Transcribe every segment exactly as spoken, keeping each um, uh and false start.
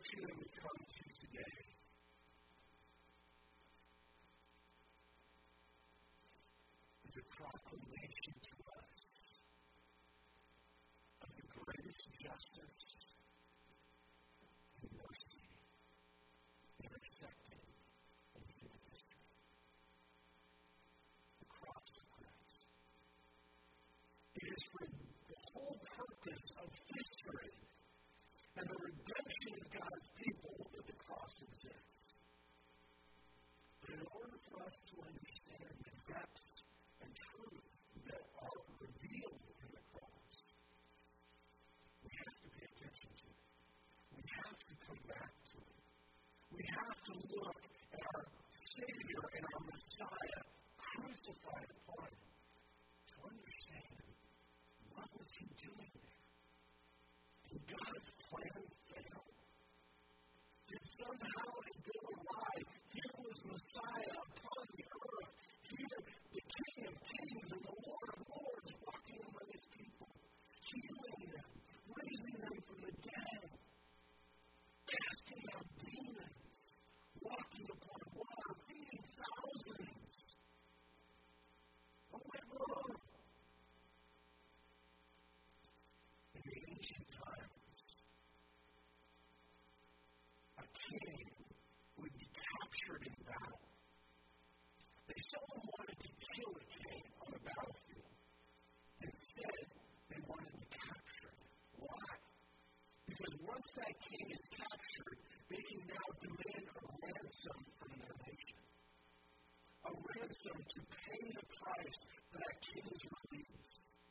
introduction that we come to today is a proclamation to us of the greatest justice and mercy intersecting in human history. The cross of Christ. It is for the whole purpose of history and the redemption of God's people that the cross exists. But in order for us to understand the depths and truth that are revealed in the cross, we have to pay attention to it. We have to come back to it. We have to look at our Savior and our Messiah crucified upon him to understand what was he doing there. Did God's plan fail? Did somehow it go awry? Here was Messiah upon the earth. Here, the King of Kings and the Lord of Lords walking among his people, healing them, raising them from the dead, casting out demons, walking upon water, feeding thousands. What went wrong? In the ancient times, a king would be captured in battle. If someone wanted to kill a king on a battlefield, instead they wanted to capture him. Why? Because once that king is captured, they can now demand a ransom from their nation. A ransom to pay the price for that king's release.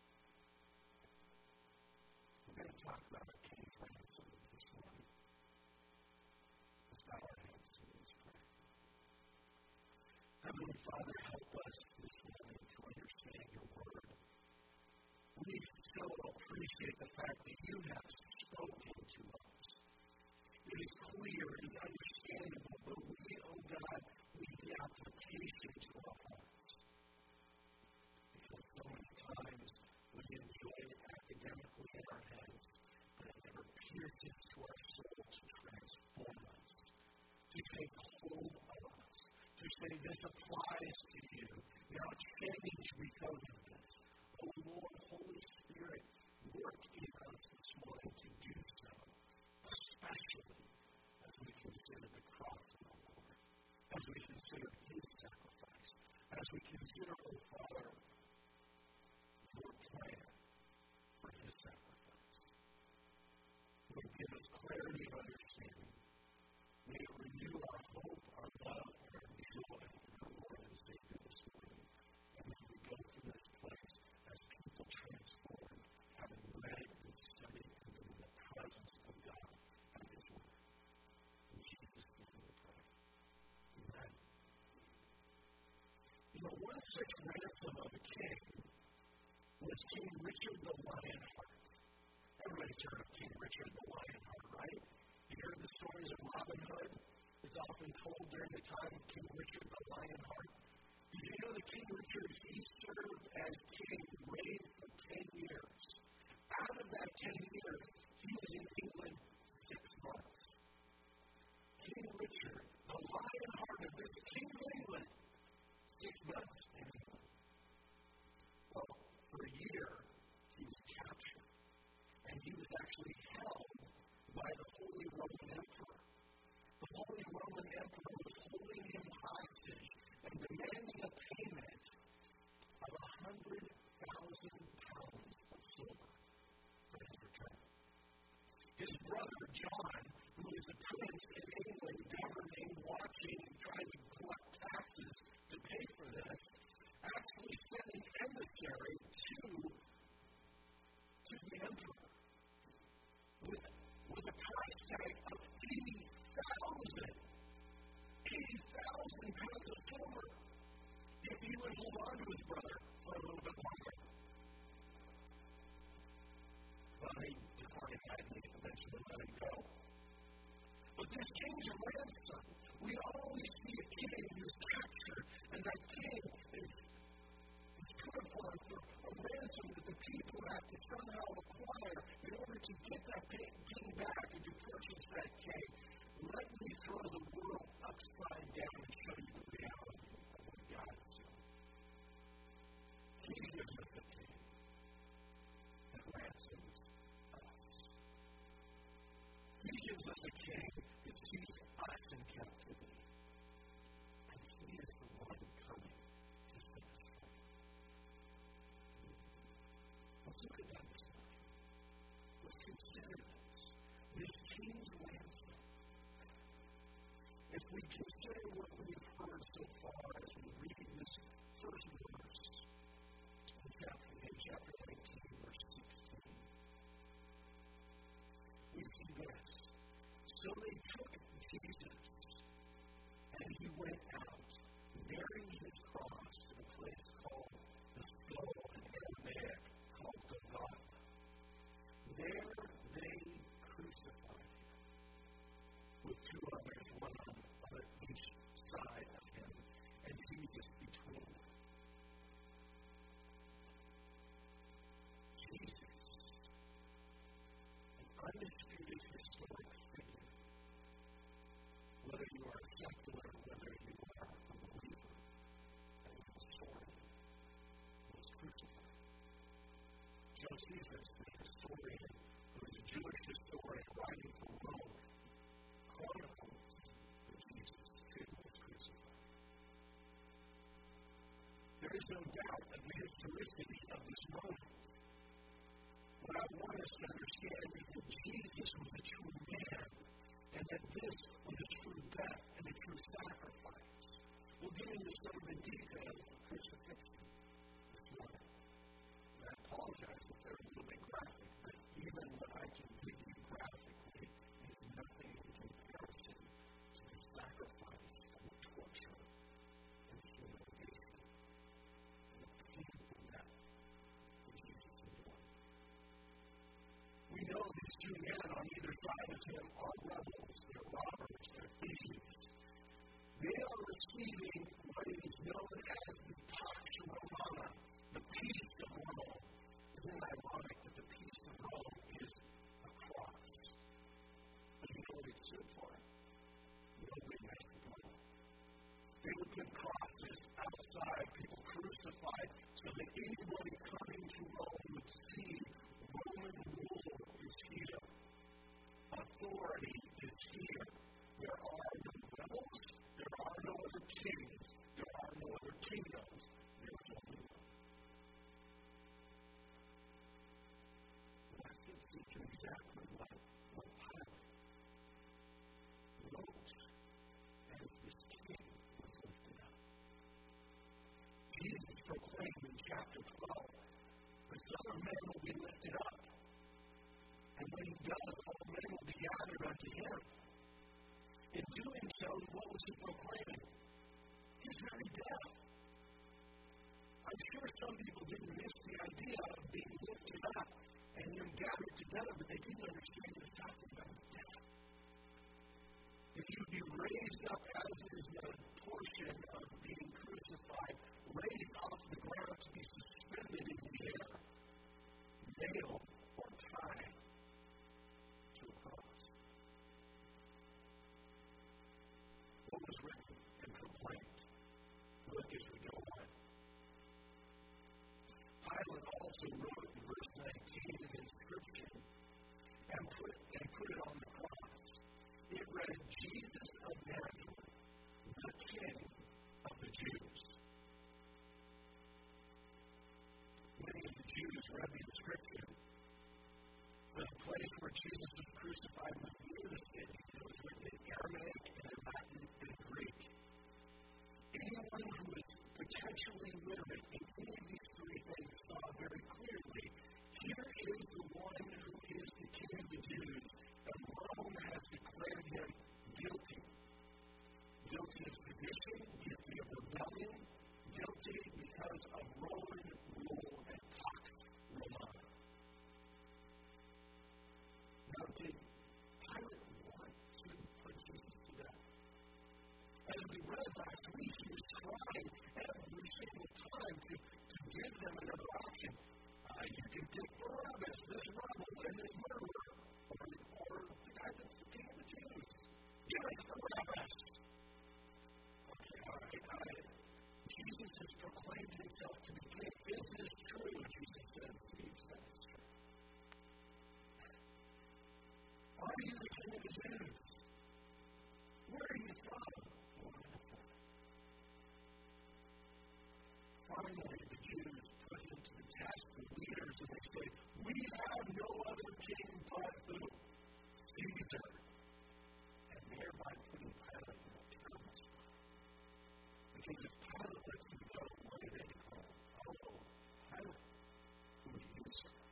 We're going to talk about a king's ransom this morning. Let's bow our heads and let's pray. Heavenly Father, help us this morning to understand your word. We so appreciate the fact that you have spoken to us. It is clear and understandable, but we, oh God, need the application to our hearts. Because so many times we enjoy it academically in our heads, but it never pierces to our soul to transform us, to take hold of us, to say this applies to you. Now change because of this. Oh Lord, Holy Spirit, work in us this morning to do so, especially as we consider the cross of the Lord, as we consider his sacrifice, as we consider, oh Father, your plan for his sacrifice. Lord, give us clarity of understanding. May it renew our hope, our love, and our joy in our Lord and Savior this morning. And may we go through this place as people transformed, having read and studied and been in the presence of God and his word. In Jesus' name we pray. Amen. You know, one such ransom of a king was King Richard the Lionheart. Everybody's heard of King Richard the Lionheart, right? You heard the stories of Robin Hood. It's often told during the time of King Richard the Lionheart. Did you know that King Richard, he served as king, reigned for ten years. Out of that ten years, he was in England six months. King Richard, the Lionhearted, this King of England, six months in England. Well, for a year, he was captured. And he was actually held by the Holy Roman Emperor. The Holy Roman Emperor was holding him hostage and demanding a payment of a hundred thousand pounds of silver for his return. His brother John, who was a prince in England, governing, watching, and trying to collect taxes to pay for this, actually sent an emissary to, to the emperor with, with a price tag of eighty thousand. eighty thousand pounds of silver. If he would hold on to his brother for a little bit longer. Well, he departed that and eventually let him go. But this king's a ransom. We always see a king who's captured, and that king is, is put upon on for a ransom that the people have to somehow acquire in order to get that king back and to purchase that king. Let me throw the world upside down and show you the reality of what God is doing. Jesus is the king that ransoms us. He gives us a king that sees us in captivity. And he is the one coming to set us free. Let's look at that this morning. Let's consider this. This king's ransom. If we consider what we've heard so far as we read this first verse in chapter, in chapter nineteen, verse sixteen, we see this. So they took Jesus, and he went out, bearing his cross to the place called the Skull in Aramaic, called Golgotha. There they crucified him, with two others, one on each side of him, and Jesus between them. Jesus, an undisputed historic figure, whether you are secular, whether you are a believer, and a historian, was crucified. Josephus, the historian, who is a Jewish historian writing for Rome, chronicles that Jesus too was crucified. There is no doubt of the historicity of this moment. What I want us to understand is that Jesus was a true man, and that this was a true death and a true sacrifice. We'll get into some of the details of crucifixion this morning. And I apologize if they're a little bit graphic, but even what I can give you graphically is nothing in comparison to the sacrifice and the torture and the humiliation and the painful death that Jesus endured. We know these two men on either side of him are rebels, they're robbers, they're thieves. They are receiving what is known as the Pax Romana, the peace of Rome. Isn't it ironic that the peace of Rome is a cross? But you know what it stood for? Nobody messed with Rome. They would put crosses outside, people crucified, so that anybody coming to Rome would see Roman rule is here. Authority is here. There are no rebels. There are no other kings. There are no other kingdoms. There is only one. And I think this is exactly what, what Pilate wrote as this king was lifted up. Jesus proclaimed in chapter twelve, the Son of Man will be lifted up. And when he does, all men will be gathered unto him. In doing so, what was he proclaiming? His very death. I'm sure some people didn't miss the idea of being lifted up and him gathered together, but they didn't understand he was talking about death. If you be raised up, as is the portion of being crucified, raised off the ground to be suspended in the air, nailed or tied to a cross. What was written and proclaimed? Look as we go on. Pilate also wrote in verse nineteen an inscription and put, and put it on the cross. It read, Jesus of Nazareth, the King of the Jews. Many of the Jews read the inscription, but the place where Jesus was crucified was near the city. It was written in Aramaic and in Latin and Greek. Anyone who is potentially literate in any of these three things saw very clearly, here is the one who is the King of the Jews, and Rome has declared him guilty. Guilty of sedition, guilty of rebellion, guilty because of Roman rule and Pax Romana. Now, did Pilate want to put Jesus to death? As we read last week, he was trying every single time Barabbas. Okay, all right, all right. Jesus has proclaimed himself to be king. This is true, Jesus says. Steve says it's true. Are you the king of the Jews? Where are you from? Finally, the Jews put him to the test, the leaders, and they say, we have no other king but who? Caesar. And thereby putting Pilate in a terrible spot. Because if Pilate lets him go, what do they call him? Oh, Pilate, who do you serve?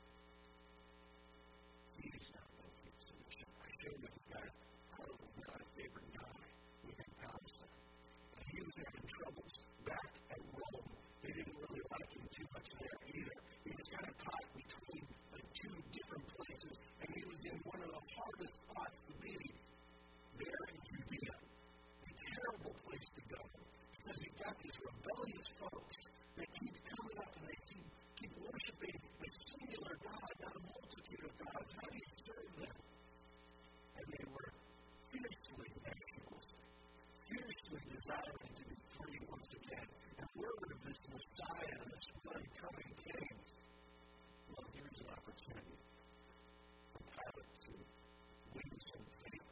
He's not guilty of sedition. I showed you that Pilate was not a favorite guy within Palestine. And he was having troubles back at Rome. They didn't really like him too much there either. He was kind of caught between like two different places, and he was in one of the hardest spots to be there in Judea. A terrible place to go, because you've got these rebellious folks that keep coming up and they keep, keep worshiping a singular God, not a multitude of gods. How do you serve them? And they were fiercely nationalistic, fiercely desiring to be free once again. And word of this Messiah, this one coming king, well, here's an opportunity for Pilate to win some favor.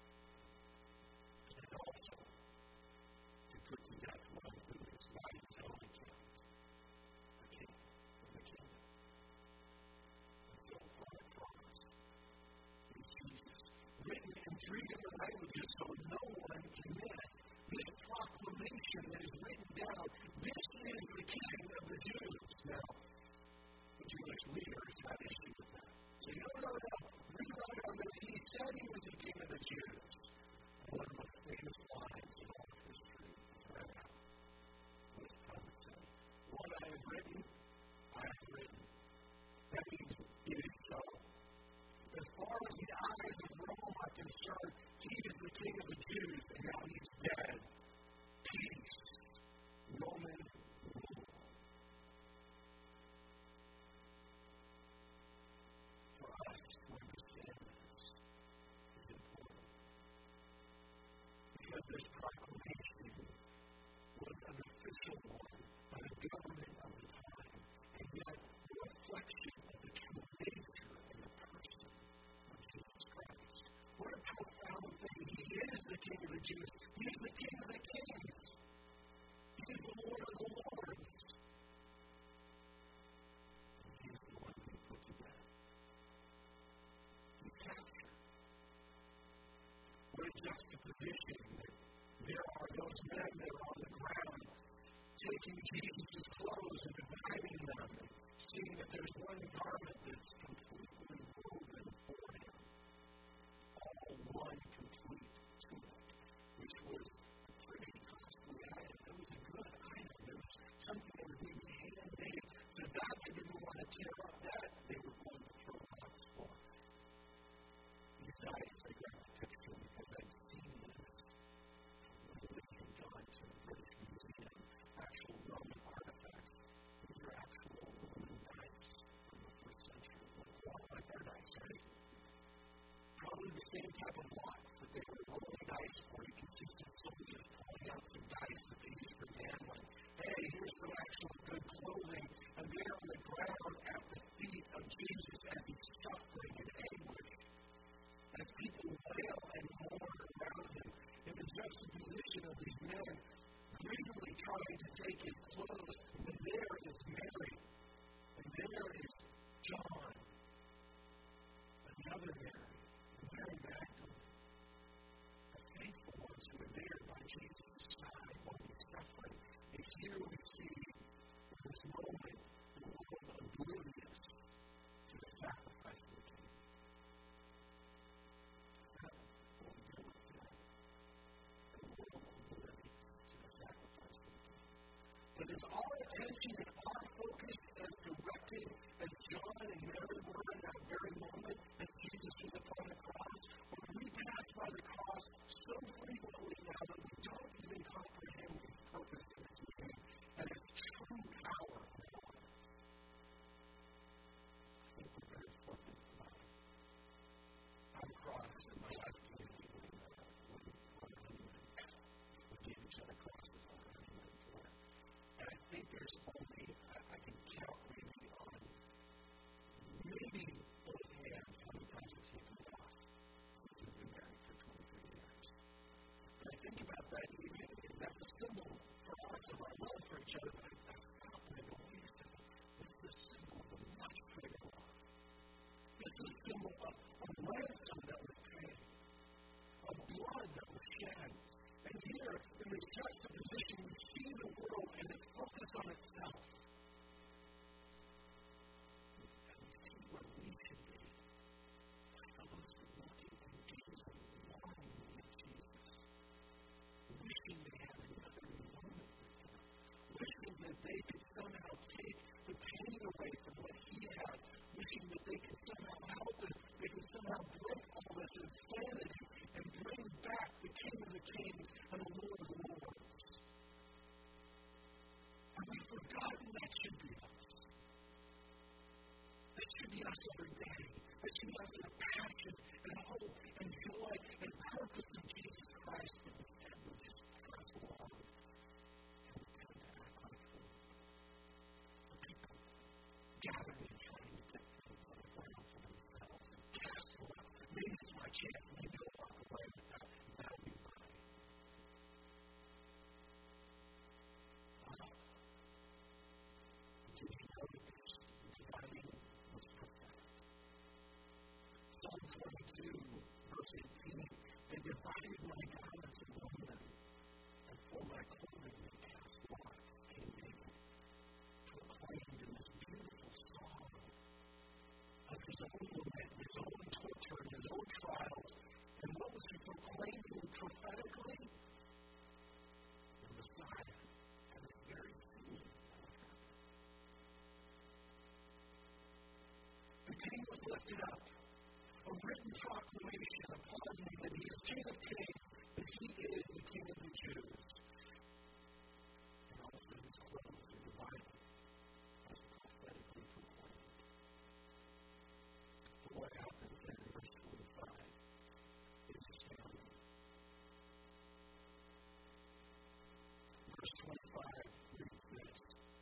And also to put to death one who is by his own account, the king of the kingdom. And so our promise is Jesus, written in three different languages so no one can miss. This proclamation that is written down, this is the king of the Jews. Now, the Jewish leaders had issue with that. So you don't know how rewrite on this. He said he was the king of the Jews. One of the most famous lines in all of history is read out. What does Pilate say? What I have written, I have written. That means it is so. As far as the eyes of Rome are concerned, he is the king of the Jews, and now he's dead. Peace. Roman rule. For us to understand this is important. Because this proclamation was an official one by the government of the time, and yet the reflection of the true nature and the person of Jesus Christ. What a profound thing. He is the king of the Jews. He is the king of the kings. He is the Lord of the lords. And he is the one who put to death. He's captured. What a juxtaposition that there are those men that are on the ground taking Jesus' clothes and dividing them and seeing that there's one garment that's completely woven for him. All one complete tunic, which was a pretty costly item. It was a good item. It was something that was maybe handmade. So God didn't want to tear up that. They were going to throw rocks for it. These guys, I got the picture because I'd seen this when we had gone to the British Museum. Actual Roman artifacts. These are actual Roman dice from the first century. Like our dice, right? Probably the same type of blocks that they were rolling dice for. You can see some soldiers pulling out some dice that they used for gambling. Hey, here's some actual good clothing. And there on the ground at the feet of Jesus as he's suffering in anguish. As people wail and mourn around him in the juxtaposition of these men greedily trying to take his clothes. And there is Mary. And there is John. Another Mary. Mary Magdalene, the faithful ones who were there by Jesus' side while he's suffering. And here we see in this moment the world oblivious to the sacrifice of the King. That will deal with that. The world oblivious to the sacrifice of the King. But there's all that evening, and that's a symbol for us of our love for each other. But I stopped and I go, wait a second. This is a symbol of a much greater love. This is a symbol of a ransom that was paid, of blood that was shed. And here, in this juxtaposition, we see the world and its focus on itself. And we see where we should be. Those looking and gazing, longing at Jesus, wishing they had another moment with him, wishing that they could somehow take the pain away from what he has, wishing that they could somehow help it, they could somehow break all this insanity and bring back the King of the Kings and the Lord of the Lords. And we've forgotten that should be us. That should be us every day. That should be us in passion and hope and joy and purpose in Jesus Christ. But instead we just press along and we tend to act like fools. The people gathering and trying to get things on the ground for themselves and casting out. Maybe it's my chance. Maybe I'll walk away with that. That'll be mine. Did you know that this dividing was prophetic? Psalm twenty-two, verse eighteen, they divided my garments among them, and for my clothing they cast lots. King David proclaimed in this beautiful song of his own lament, his own torture, and his own trials. And what was he proclaiming prophetically? The Messiah and this very scene that would happen. The king was lifted up, a written proclamation upon him that he is King of Kings, that he is the King of the Jews. And also his clothes are divided, as prophetically proclaimed. But what happens then in verse twenty-five is astounding. Verse twenty-five reads this: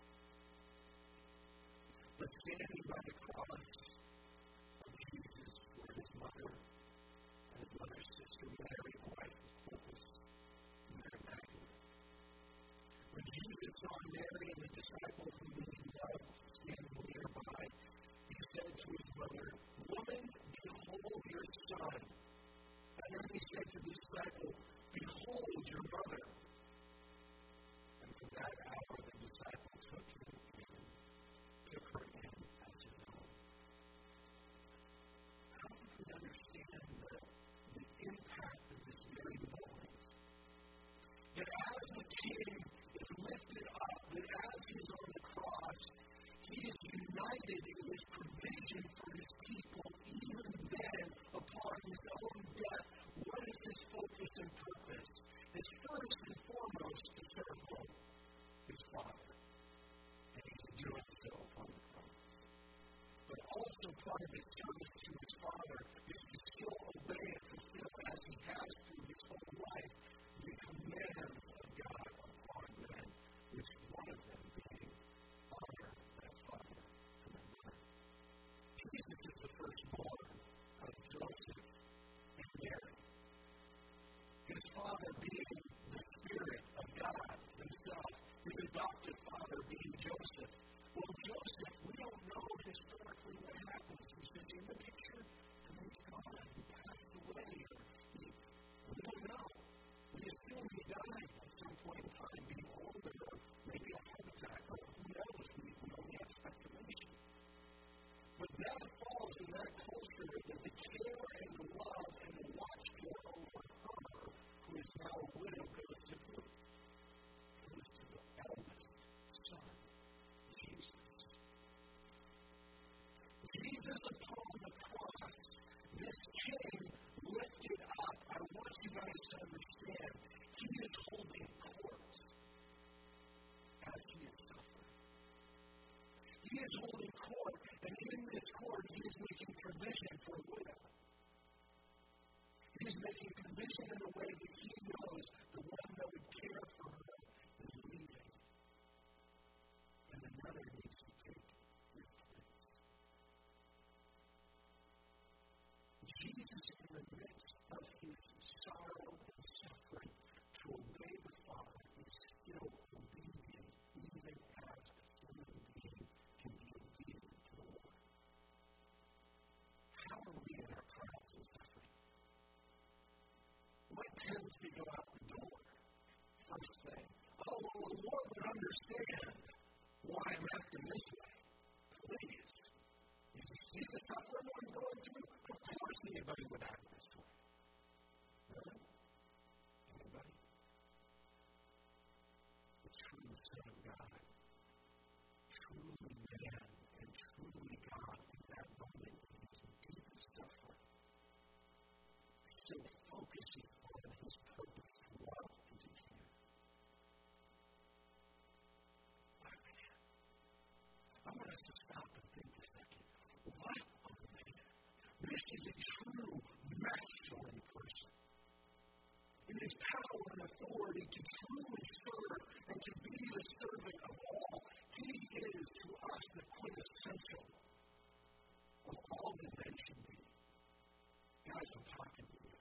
But standing by the cross of Jesus were his mother and his mother's sister Mary, the wife of Clopas, and Mary Magdalene. When Jesus saw Mary and the disciple whom he loved standing nearby, he said to his mother, Woman, behold your son. And then he said to the disciple, Behold your mother. And from that hour the disciple took him in, took her in as his own. How do we understand the, the impact of this very moment? That as the king is lifted up, that as he is on the cross, he is united in his provision for his people, even then, upon his own death. What is his focus and purpose? It's first and foremost to serve home, his Father. And he's doing so upon the cross. But also part of his service to his Father is to still obey and fulfill, as he has through his whole life, the commands of God upon men, which one of them being honor thy father and thy mother. Jesus is the firstborn of Joseph and Mary. His father being the Spirit of God himself, his adopted father being Joseph. Well, Joseph, we don't know historically what happens. He's just in the picture, and then he's gone. He passed away. Or he, we don't know. We assume he died at some point in time, being older, or maybe a heart attack, or who knows? We, we only have speculation. But that falls in that culture that the care and the love and the watch care over her, who is now a widow, goes to who? Goes to the eldest son, Jesus. Jesus upon the cross, this king lifted up. I want you guys to understand, he is holding court as he is suffering. He is holding court, and in this court, he is making provision for a widow. He is making provision in a way that he knows the one that would care for her is leaving. And another needs to take his place. Jesus, in the midst of his sorrow and suffering, to obey to go out the door. First thing. Oh, well, the Lord would understand why I'm acting this way. Please. You see the suffering I'm going through? Of course anybody would act this way. Really? Anybody? The true Son of God, truly man and truly God in that moment in his deepest suffering, still focusing on his purpose to love and to care. My man. I want us to stop and think a second. What a man. This is a true masculine person. In his power and authority to truly serve and to be the servant of all, he is to us the quintessential of all that men should be. Guys, I'm talking to you.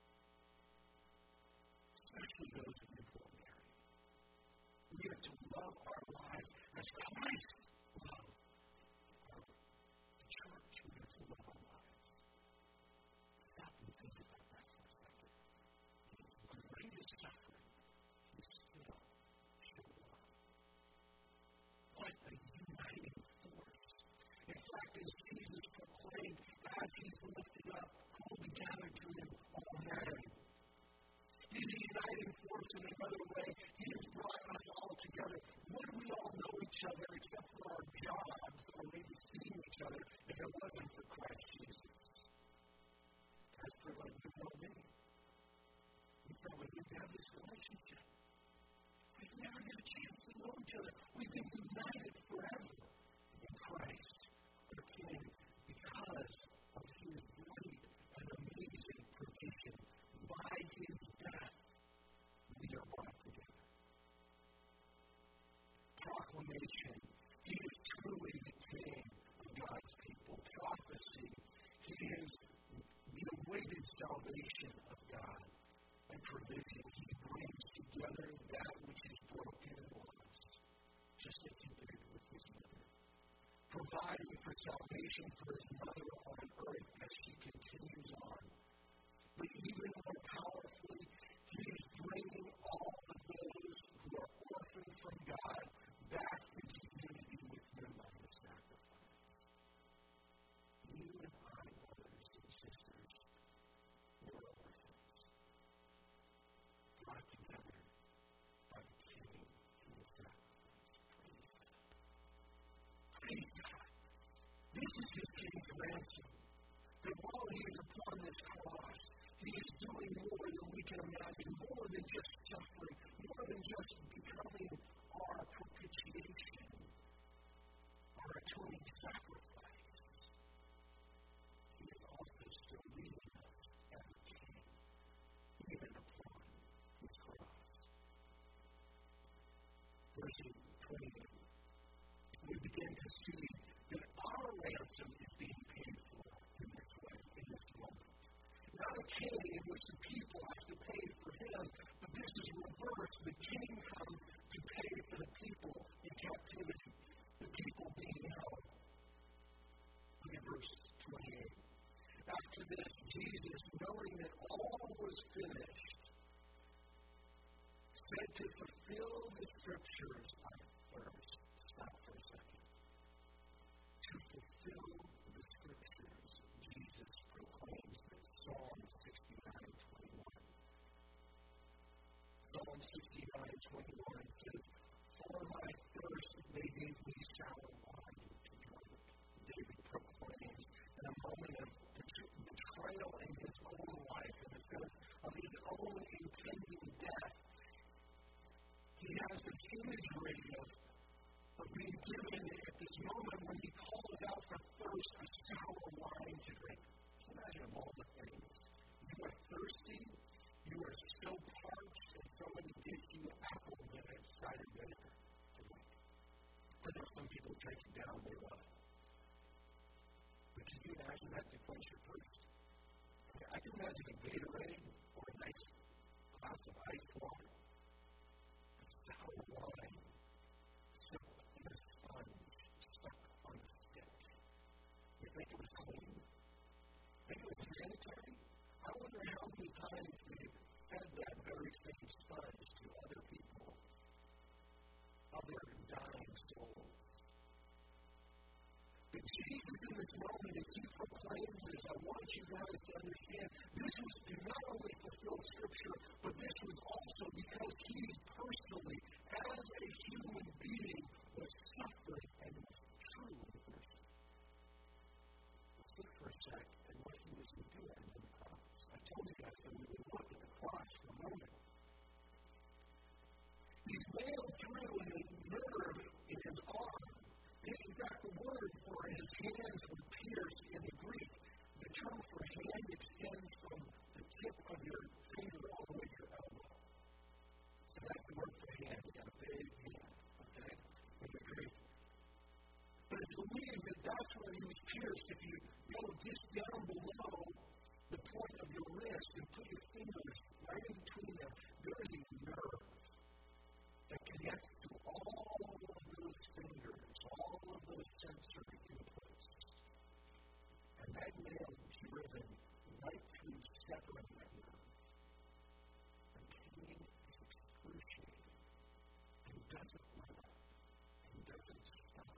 Especially those of you who are married. We are to love our lives as Christ loved the church. We are to love our lives. Stop and think about that for a second. In the greatest suffering, he still showed love. What a uniting force. In fact, as Jesus proclaimed, as he's lifted up, all the gathered to him all married. He's a uniting force in another way. He has brought us all together. Would we all know each other except for our jobs or maybe seeing each other if it wasn't for Christ Jesus? That's for like you know me. We probably didn't have this relationship. We've never had a chance to know each other. We've been united forever in Christ, our King, because of his great and amazing provision. By his death, we are brought together. Proclamation. He is truly the King of God's people. Prophecy. He is the awaited salvation of God. And provision. He brings together that which is broken and lost, just as he did with his mother. Providing for salvation for his mother on earth as she continues on. But even more powerfully, he is bringing all of those who are orphaned from God back into unity with him by his sacrifice. You and I, brothers and sisters, were orphans, brought together by the King and his sacrifice. Praise God. Praise God. This is his king's ransom. That while he is upon this cross, he is doing more than we can imagine, more than just suffering, more than just becoming our propitiation, our atoning sacrifice. He is also still leading us as a king, even upon his cross. Verse twenty-eight, we begin to see that our ransom is being paid for in this way, in this moment. Not a king in which the people have to pay for him, but this is reversed. The king comes to pay for the people in captivity, the people being held. Look at verse twenty-eight. After this, Jesus, knowing that all was finished, said to fulfill the scriptures. I first stop for a second. To fulfill the scriptures, Jesus proclaims that Psalm sixty-nine twenty-one. Psalm sixty-nine twenty-one says, for my thirst they gave me sour wine to drink. David proclaims in a moment of betrayal in his own life, in the sense of his own impending death. He has this imagery of, of being given at this moment when he calls out for thirst, a sour wine to drink. Can you imagine of all the things? You are thirsty, you are so parched, and somebody gives you apple vinegar, cider vinegar to drink. I know some people drink it down, they love it. But can you imagine that to quench your thirst? I can imagine a Gatorade or a nice glass of ice water. Sour wine soaked in a sponge stuck on a stick. You think it was clean? Think it was sanitary? I wonder how many times they fed that very same sponge to other people, other dying souls. But Jesus, in this moment, as he proclaims this, I want you guys to understand this was to not only fulfill Scripture, but this was also because he personally, as a human being, was suffering and was truly thirsty. Let's look for a sec at what he was doing on the cross. I told you guys that we would look at the cross for a moment. He's nailed through in the nerve in his arm. In fact, the word for his hands were pierced in the Greek. The term for hand extends from the tip of your finger all the way to your elbow. So that's the word for hand. You got a big hand, okay, in the Greek. But it's believed that that's where he was pierced. If you go just down below the point of your wrist and put your fingers right in between them, there is a nerve that connects to all of those fingers, all of those sensory inputs. And that nail is driven right through severing that nerve. The pain is excruciating and doesn't let up and doesn't stop.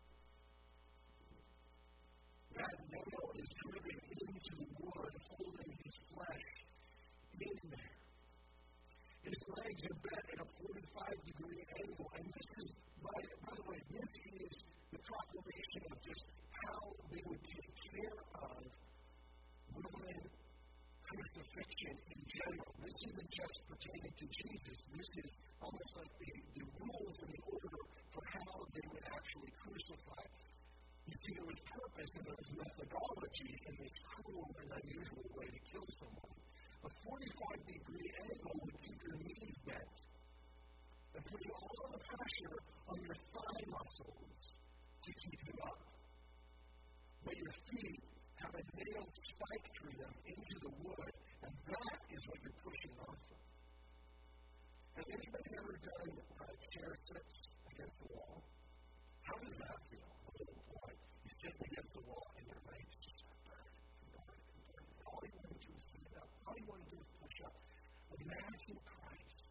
That nail is driven into the wood, holding his flesh in there. His legs are bent at a forty-five degree angle, and this is, by, by the way, this is the proclamation of just how they would take care of Roman crucifixion in general. This isn't just pertaining to Jesus. This is almost like the, the rules and the order for how they would actually crucify. You see, there was purpose and there was methodology in this cruel and unusual way to kill someone. A forty-five degree angle would keep your knees bent and put all the pressure on your thigh muscles to keep you up. But your feet have a nailed spike through them into the wood, and that is what you're pushing off of. Has anybody ever done uh, chair sits against the wall? How does that feel? Boy, you sit against the wall and your legs just burn and burn and burn. All you want to do is stand up. All you want to do is push up. Imagine Christ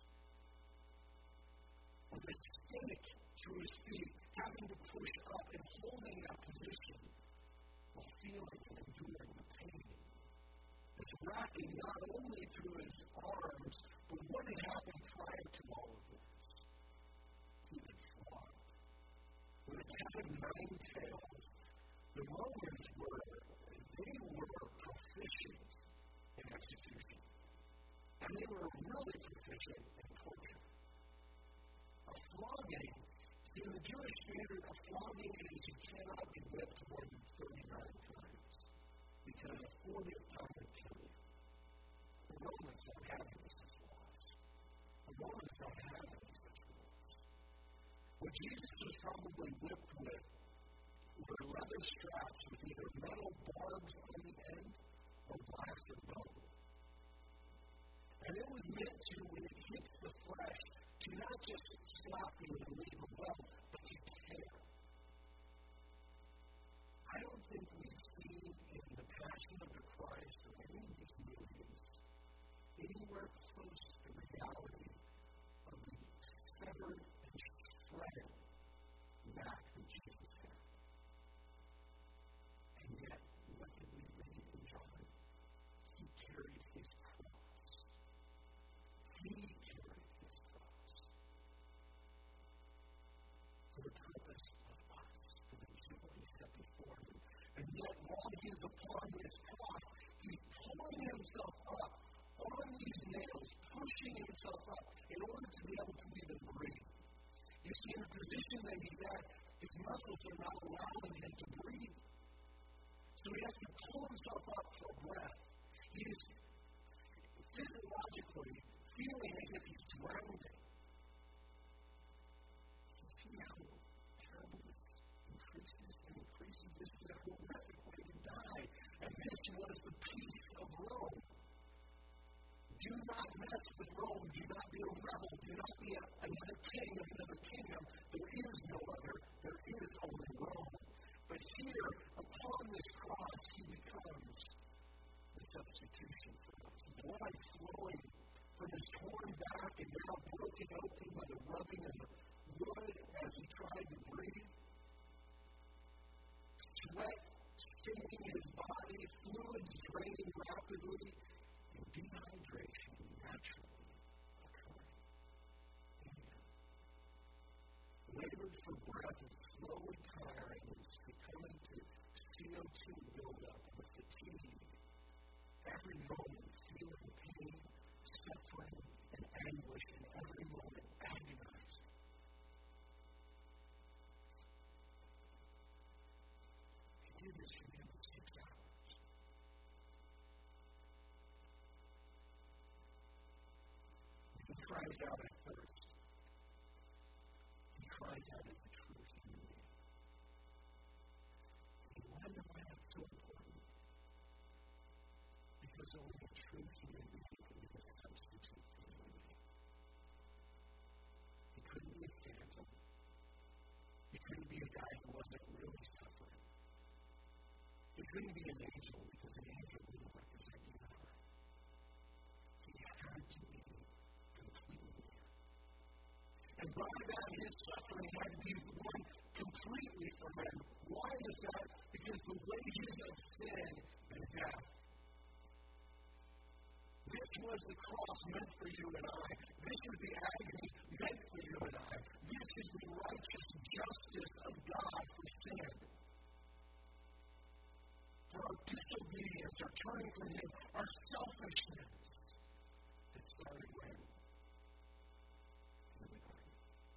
with a stake through his feet, having to push up and holding that position while feeling and enduring the pain. It's racking not only through his arms, but what had happened prior to all of this? He had been flogged. With a cat of nine tails, the Romans were, they were proficient in execution. And they were really proficient in torture. A flogging, see, in the Jewish standard, a flogging is you cannot be whipped more than thirty-nine times. Because a fortieth time would kill you. The Romans don't have any such laws. The Romans don't have any such laws. What Jesus was probably whipped with were leather straps with either metal barbs on the end or blocks of bone. And it was meant to, when it hits the flesh, to not just slap you and leave a welt, but to tear. I don't think we've seen in the Passion of the Christ or any of these movies anywhere close to the reality of the severed and shredded back that Jesus had. And yet, what did we read in John? He carried his cross. He carried his cross. For the purpose of us, for the joy set before him. And yet, while he is upon this cross, he's pulling himself up on these nails, pushing himself up in order to be able to even breathe. You see, in the position that he's at, his muscles are not allowing him to breathe. So he has to pull himself up for breath. He is physiologically feeling as if he's drowning. You see how terrible this increases and increases. This is a horrific way to die. And this was the peace of Rome. Do not mess with Rome. Do not be a rebel. Do not be a, another king of another kingdom. There is no other. There is only Rome. But here, upon this cross, he becomes the substitution for us. Blood flowing breath is slowly tiring and succumbing to C O two buildup and fatigue. Every moment feeling pain, suffering, and anguish, and every moment agonizing. He did this for nearly six hours. He cries out at first. He cries out as a true human being. You wonder why that's so important? Because only a true human being can be a substitute for you and me. He couldn't be a phantom. He couldn't be a guy who wasn't really suffering. He couldn't be an angel because an angel wouldn't represent you and I. He had to be completely man. And by that, his suffering had to be borne completely from him. Why is that? Because the wages of sin is death. This was the cross meant for you and I. This is the agony meant for you and I. This is the righteous justice of God for sin. For our disobedience, our turning from Him, our selfishness. It started when? In the garden.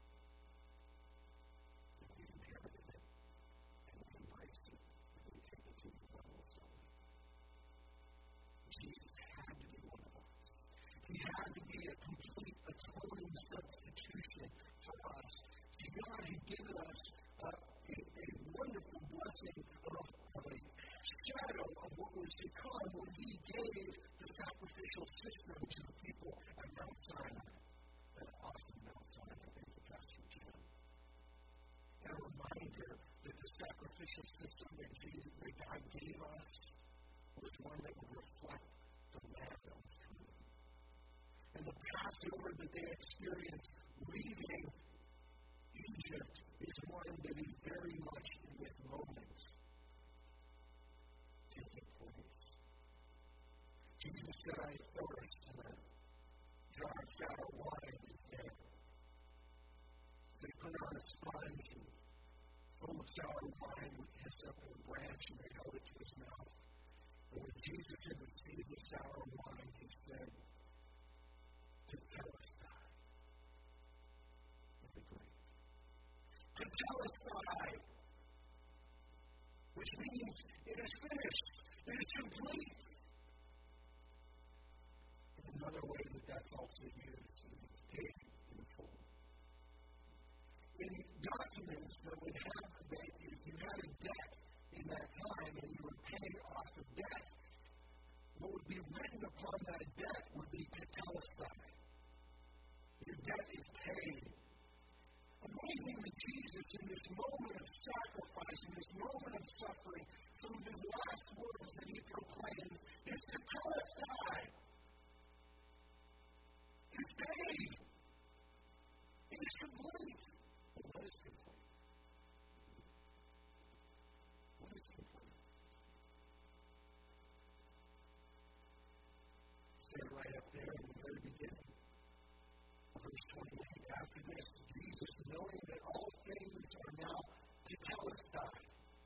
And we inherited it. And we embraced it. And we take it to the level of something. Jesus had to be one of us. He had to be a complete atoning substitution for us. See, God had given us uh, a, a wonderful blessing of, of a shadow of what was to come when He gave the sacrificial system to the people at Mount Sinai. That awesome Mount Sinai. Thank you, Pastor Jim. And a reminder that the sacrificial system that, Jesus, that God gave us was one that would reflect the Lamb that was coming. And the Passover that they experienced leaving Egypt is one that is very much in this moment taking place. Jesus said, I thirst, and a jar of sour wine is there. So they put on a sponge and full of sour wine with hyssop and a branch, and they held it to His mouth. And when Jesus had received the sour wine, He said, Tetelestai, in the Greek. Tetelestai, which means it is finished, it is complete. And another way that that's also used is paid in full. In documents that would have that if you had a debt in that time and you were paying off the debt, what would be written upon that debt would be tetelestai. Your debt is paid. Amazing that Jesus, in this moment of sacrifice, in this moment of suffering, some of His last words that He proclaims is tetelestai. It's paid. It is complete. But what is complete? What is complete? Say it right up there in the very beginning. Verse twenty-eight, after this, Jesus, knowing that all things are now tetelestai,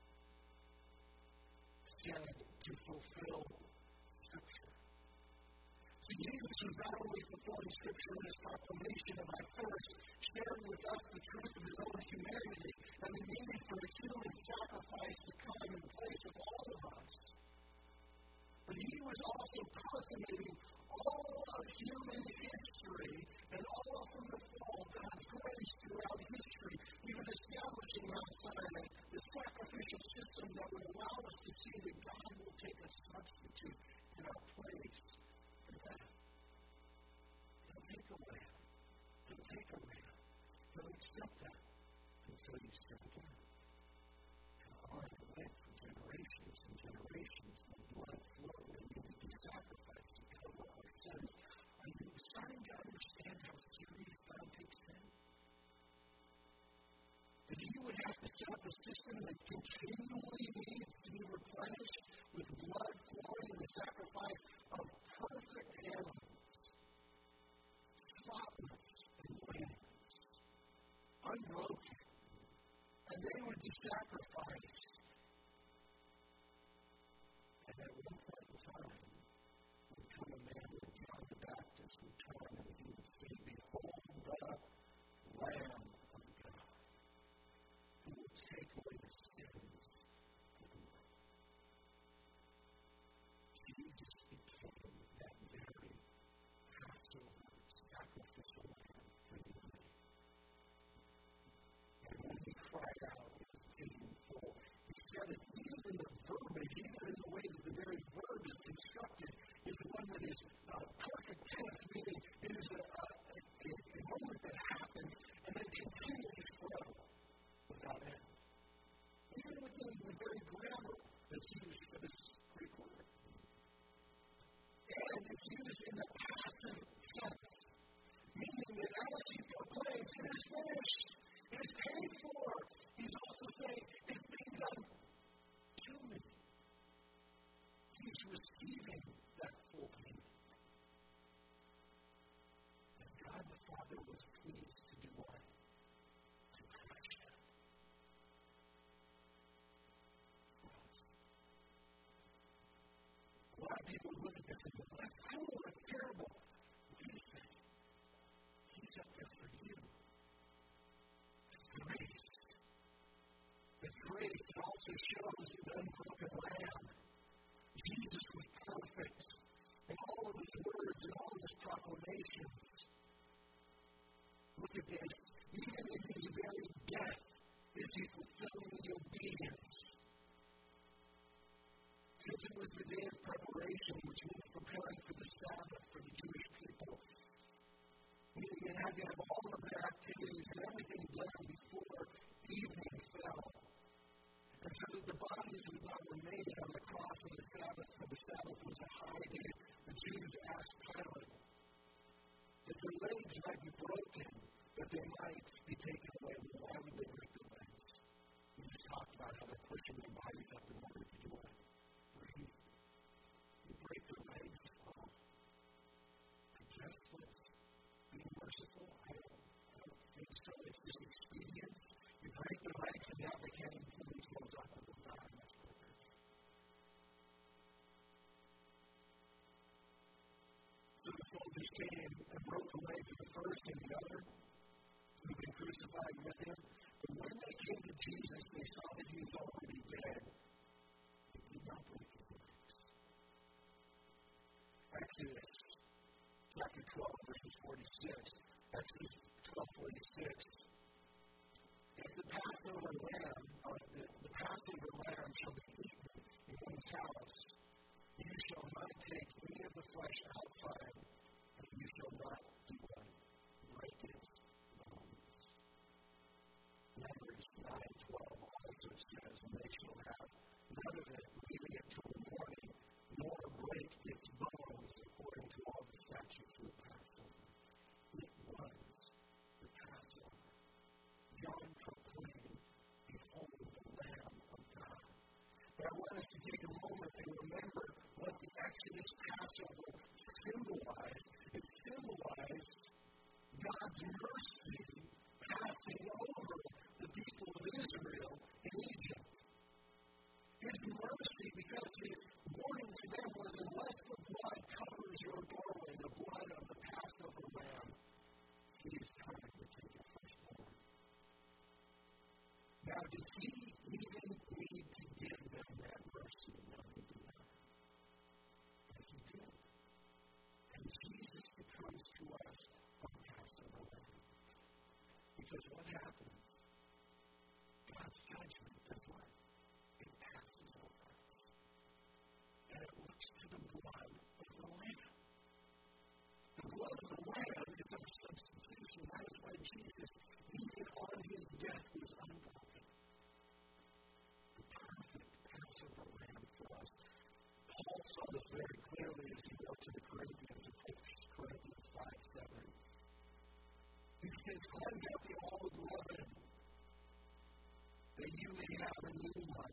said to fulfill Scripture. So Jesus was not only fulfilling Scripture in His proclamation of I first, sharing with us the truth of His own humanity and the need for a human sacrifice to come in place of all of us, but He was also consummating all of human history and all from the fall, God's grace throughout history, even establishing Mount Sinai, the sacrificial system that would allow us to see that God will take a substitute in our place for that. He'll take a lamb. He'll take a lamb. He'll accept that until you step again. And on and went for generations and generations, the blood flowed and needed to be sacrificed to cover our sins. Are you starting to understand how serious God takes sin? That He would have to set up a system that continually needs to be replenished with blood flowing and the sacrifice of perfect animals, spotless and blameless, unbroken, sacrificed. And at one point in time, would come a man with John the Baptist would come and he would say, "Behold the Lamb of God, who will take away the sins of the world." Jesus became that very Passover sacrificial lamb for you and me. And when he cried out, it was painful. He said it even in the verbiage, even in the way that the very verb is constructed, is one that is uh, perfect tense, meaning it is a, a, a, a moment that happens and then continues forever without end. Even within the very grammar that's used for this Greek word. And it's used in the passive tense, meaning that as he proclaims, "It is finished, it is paid for," he's also saying, "It's being done to me." He's receiving that full payment. And God the Father was pleased to do what? To crush him. For us. A lot of people look at this and go, "That's cruel, that's terrible." What do you think? He's up there for you. It's grace. It's grace that also shows the unbroken lamb. Jesus was perfect in all of his words and all of his proclamations. Look at this. Even in his very death is he fulfilling the obedience. Since it was the day of preparation, which means preparing for the Sabbath for the Jewish people, meaning they had to have all of their activities and everything done before evening fell. And so that the bodies would not remain on the cross on the Sabbath, for the Sabbath was a high day. The Jews asked Pilate that their legs might be broken, that they might be taken away. Well, why would they break their legs? We just talked about how they're pushing their bodies up in order to do what? Breathe. You break their legs. Oh, I guess let's be merciful. I don't, I don't think so. It's just expedient. You break their legs and now they can't even pull themselves up and they'll die much quicker. So the soldiers came and broke the legs of the first and the other who had been crucified with him. But when they came to Jesus, they saw that he was already dead. They did not break his legs. Exodus chapter twelve, verses forty-six. Exodus twelve, forty-six. If the Passover lamb, or the, the Passover lamb shall be eaten in one's house, you shall not take any of the flesh outside, and you shall not do what? Break its bones. Numbers nine twelve also says, and they shall have none of it, leaving it till the morning, nor break its bones according to all the statutes of the Passover. It was the Passover. John proclaimed, "Behold the Lamb of God." But I want us to take a moment and remember what the Exodus Passover symbolized. It symbolized God's mercy passing over the people of Israel in Egypt. His mercy, because his warning to them was, unless the blood covers your doorway, the blood of the Passover lamb, he is trying to take your firstborn. Now, does he even need to give them that mercy? No, he did not. But he did. And Jesus becomes to us a Passover lamb. Because what happens? God's judgment does what? It passes over us. And it looks to the blood of the Lamb. The blood of the Lamb is our substitution. That is why Jesus, even on his death, was unbroken. The perfect Passover lamb for us. Paul saw this very clearly as he wrote to the Corinthians in First Corinthians five seven. He says, "Cleanse out the old leaven, that you may have a new one,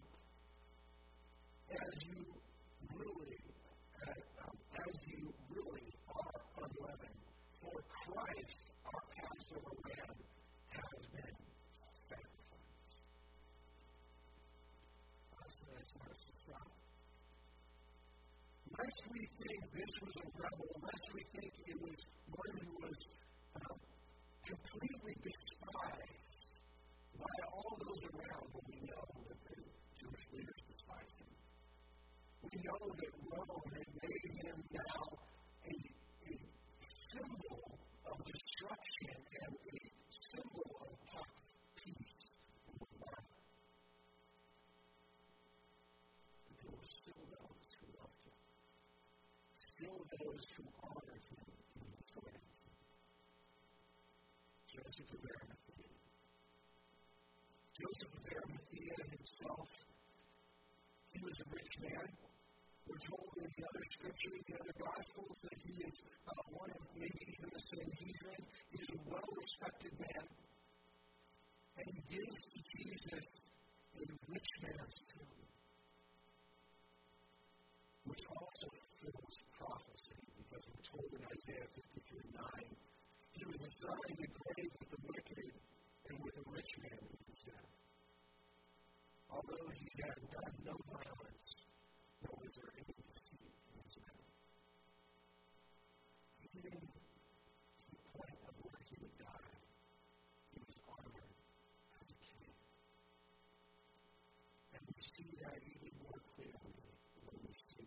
as you really, uh, um, as you really are unleavened. For Christ, our Passover lamb, has been sacrificed." Lest we think this was a rebel, lest we think it was one who was um, completely despised by all those around, when we know that the Jewish leaders despised him. We know that Rome had made him now a, a symbol of destruction and a symbol of peace in the Bible. But there were still those who loved him, still those who honored him in his reign. Joseph of Arimathea. Joseph of Arimathea himself, he was a rich man. We're told in the other scriptures, the other gospels, that he is uh, one of maybe even the Sanhedrin. He is a well-respected man. And he gives to Jesus a rich man's tomb, which also fulfills prophecy, because we're told in Isaiah fifty-three nine, he was assigned a grave with the wicked and with the rich man in his death. Although he had done no violence, nor was there any deceit in his mouth. Even to the point of where he would die, he was honored as a king. And we see that even more clearly when we see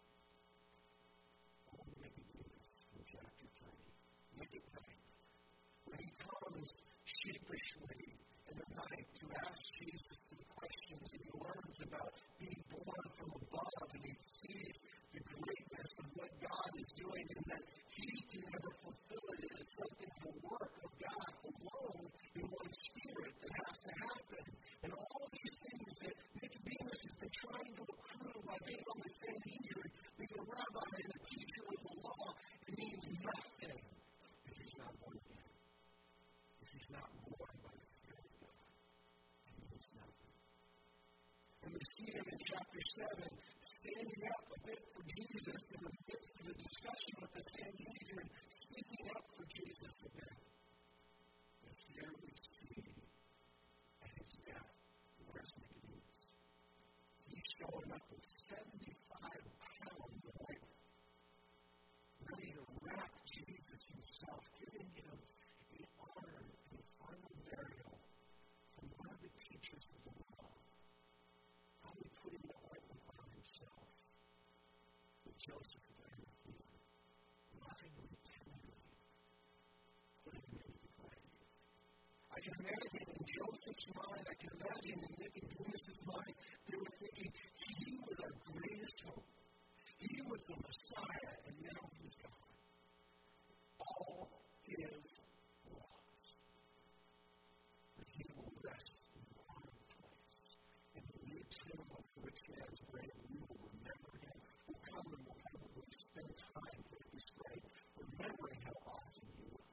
old Nicodemus in chapter three. Nicodemus, when he comes sheepishly in the night to ask Jesus some questions, and he learns about being born from above, and he sees the greatness of what God is doing, and that he can never fulfill it. It is something, the work of God alone in one spirit that has to happen. And all these things that Nicodemus has been trying to accrue by being on the Sanhedrin, being a rabbi and a teacher of the law, it means nothing if he's not born again. If he's not born by the Spirit of God, it means nothing. And we see him in chapter seven standing up a bit for Jesus in the midst of a discussion with the Sanhedrin, speaking up for Jesus a bit. And here we see at his death, where's Nicodemus? He's showing up with seventy-five pounds of oil, ready to wrap Jesus himself, giving him the honor and the final burial from one of the teachers of the law. Only putting the ointment on himself. But Joseph of Arimathea, lovingly, tenderly, putting him into the grave. I can imagine in Joseph's mind, I can imagine in Nicodemus' mind, they were thinking, he was our greatest hope. He was the Messiah, and now he's gone. All is lost. But he will rest in the honored place. In the new tomb of the rich man's grave, we will remember him. We'll come and we'll probably spend time with his grave, remembering how awesome he was.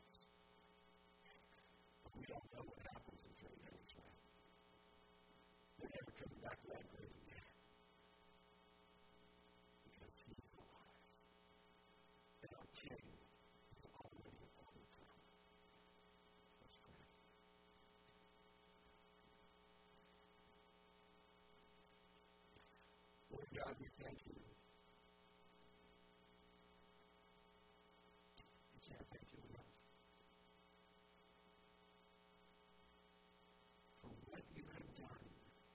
But we don't know what happens in three days, right? They're never coming back to that grave again. Because he's alive. And our king is already on the throne. Let's pray. Lord God, we thank you. We can't thank you enough for what you have done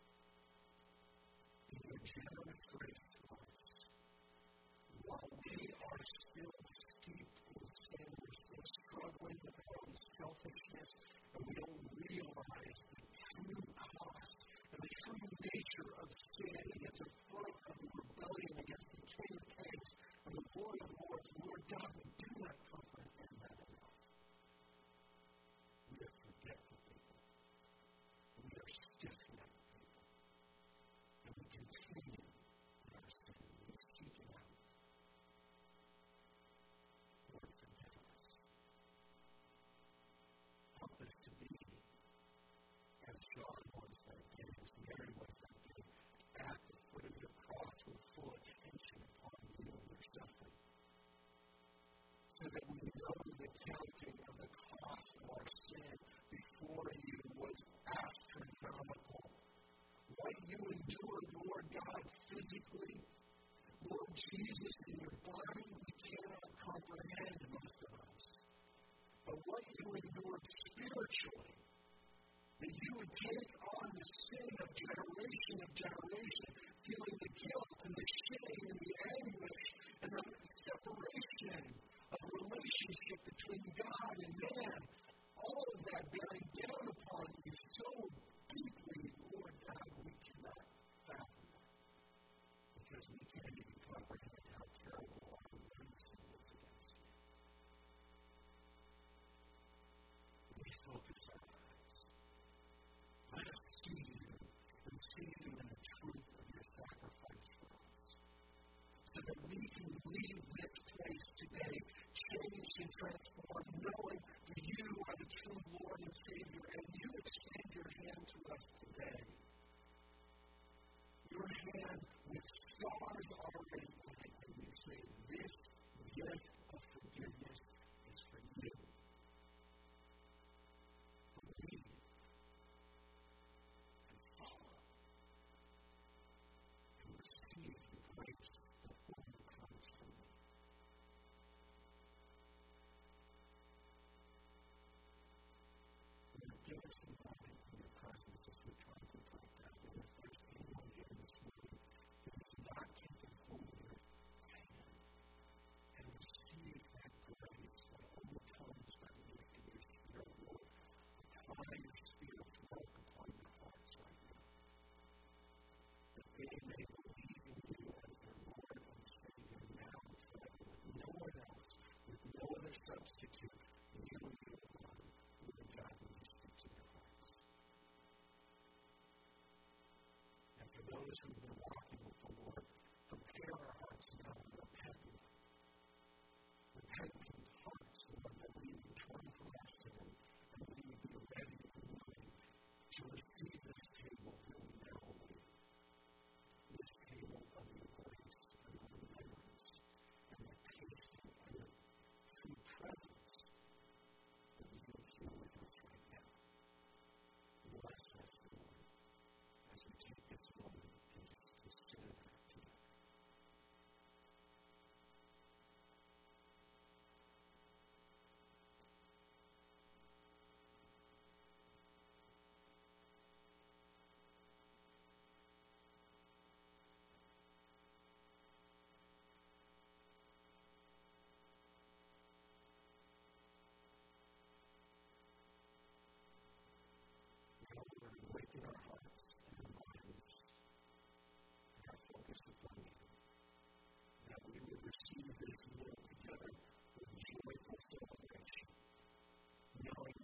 in your generous grace to us. While we are still steeped in sin, we're still struggling with our own selfishness, and we don't realize the true cost and the true nature of sin. It's a fruit of the rebellion against the King of Kings and the Lord of Lords. Lord God, we do not comprehend that enough. We are forgetful people. We are stiff-necked people. And we continue in our sin. We seek it out. Lord, forgive us. Help us to be as John was that day, as Mary was that day, at the foot of your cross with full attention upon you and your suffering, so that we know the counting of the cost of our sin before you was astronomical. What you endured, Lord God, physically, Lord Jesus, in your body, we cannot comprehend most of us. But what you endured spiritually, that you would take on the sin of generation of generation, feeling the guilt and the shame and the anguish and the separation of relationship between God and man, all of that bearing down upon you so deeply, Lord God, we cannot fathom that. Because we can't even comprehend how terrible our own sin is against you. We focus our eyes. Let us see you and see you in the truth of your sacrifice for us. So that we can leave this place today changed and transformed, knowing that you are the true Lord and Savior, and you extend your hand to us today. Your hand with stars already on it, and you say, this gift of forgiveness is for you. Believe and follow and receive the grace of whom you promised to me. Give us a moment in your presence as we contemplate that. And if there's anyone here this morning who has not taken hold of your hand and received that grace that only comes by the gift of your Spirit, Lord, apply your Spirit's work upon their hearts right now. That they may believe in you as their Lord and Savior now and forever, with no one else, with no other substitute, you and you alone, Lord God, will you speak to their hearts. And for those who have been walking with the Lord, prepare our hearts now with repentant, repentant hearts, Lord, that we would turn from our sin and we would be ready and willing to receive this table that we now await. This table of your grace and of remembrance and the tasting of your true presence that you are here with us right now. Bless us, Lord, as we take this moment and just consider that together. Now, Lord, awaken our hearts and our minds and our focus upon you, that we would receive this meal together with joyful celebration, knowing